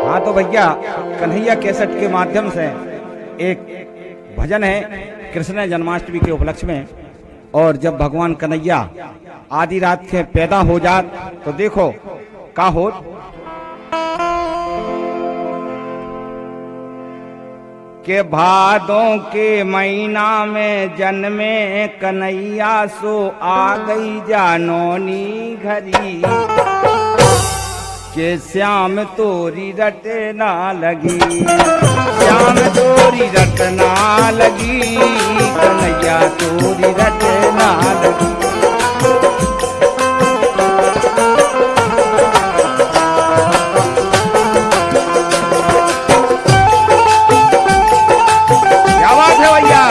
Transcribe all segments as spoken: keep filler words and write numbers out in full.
हाँ तो भैया, कन्हैया कैसेट के माध्यम से एक भजन है कृष्ण जन्माष्टमी के उपलक्ष्य में। और जब भगवान कन्हैया आधी रात से पैदा हो जात तो देखो का हो। के भादों के महीना में जन्मे कन्हैया सो आ गई जानोनी घरी, के श्याम तोरी रट ना लगी, श्याम तोरी रट ना लगी, कन्हैया तोरी रट ना लगी। क्या बात है भैया।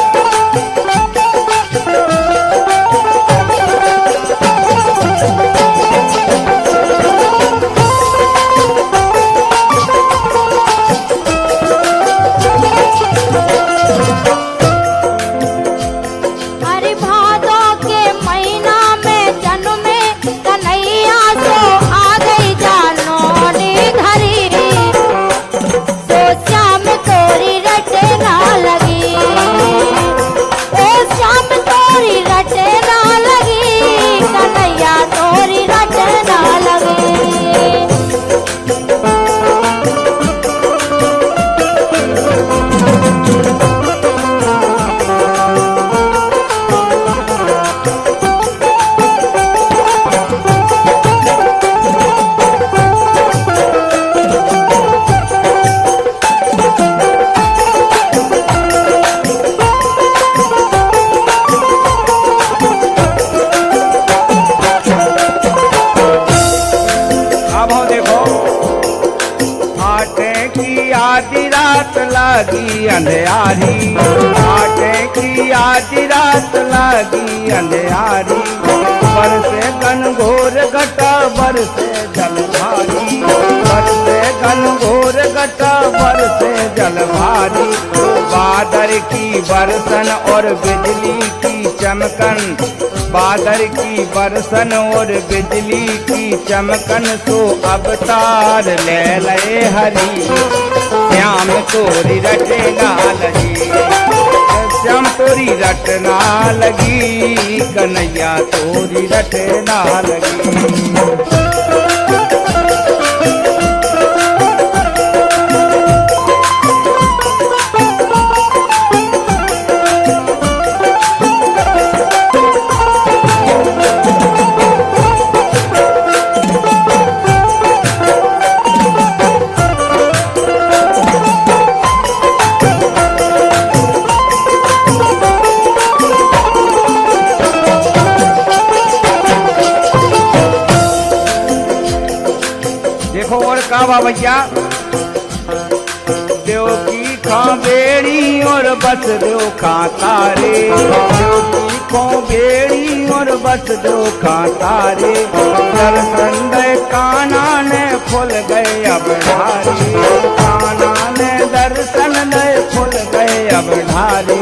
आधी रात लागी अंधियारी, आटे की आधी रात लागी अंधियारी, बरसे घनघोर घटा बरसे जल भारी, बरसे घनघोर घटा बरसे जल भारी। बादल की बरसन और बिजली की चमकन, बादल की बरसन और बिजली की चमकन, सो अवतार ले ले हरी, श्याम तोरी रटना लगी, श्याम तोरी रटना लगी, कन्हैया तोरी रटना लगी। और का भैया, देव की खा बेड़ी और बस देव खा तारे, देव की खो बेड़ी और बस देव खा तारे, दर्शन दे काना ने खुल गए अब ढारे, काना ने दर्शन दे खुल गए अब ढारे।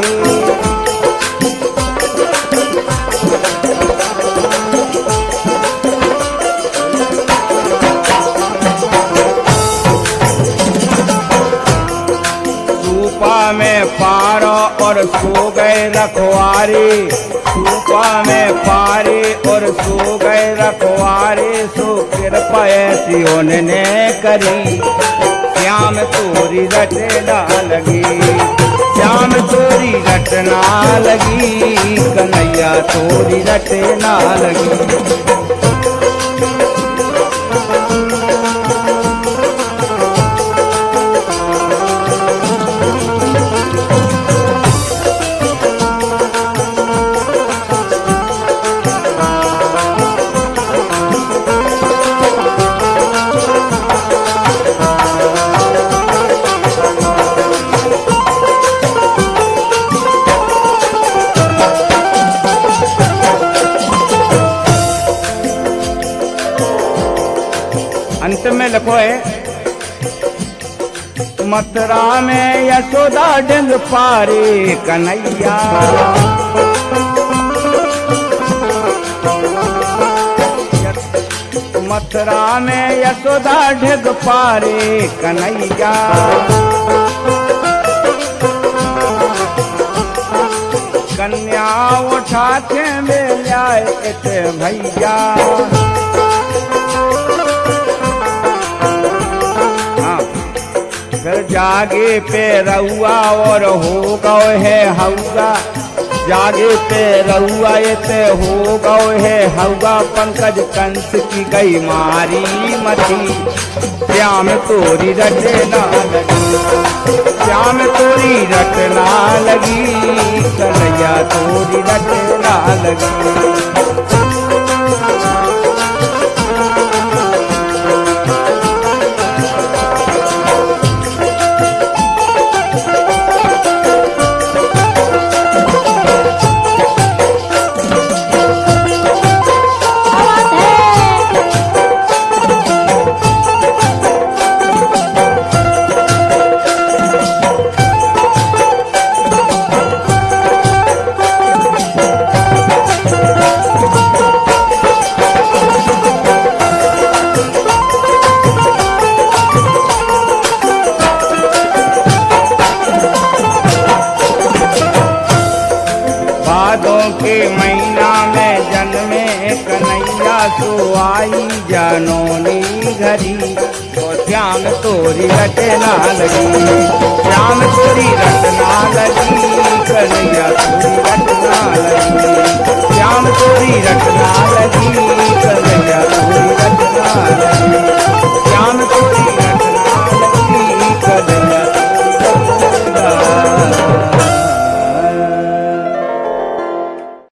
में पारो और सो गए रखवारे, सूपा में पारे और सो गए रखवारे, सो कृपा ऐसी उन्होंने करी, श्याम तोरी रटना लगी, श्याम तोरी रटना लगी, कन्हैया तोरी रटना लगी। अंत में लिखो है, मथुरा में यशोदा डिंग पारे कन्हैया, मथुरा में यशोदा ढिग पारे कन्हैया। कन्या उठाते में लाए इत भैया। हाँ, फिर जागे पे रउआ और हो गए है हौगा। जागे पे रउआ ये हो गए है हौगा। पंकज कंस की गई मारी मती। श्याम तोरी रटना लगी, श्याम तोरी रटना लगी, कन्हैया तोरी रटना लगी। के महीना में जन्मे कन्हैया सो आई जानोनी घरी। तो श्याम तोरी रटना लगी, श्याम तोरी रटना लगी, कन्हैया तोरी रटना लगी, श्याम तोरी रटना लगी।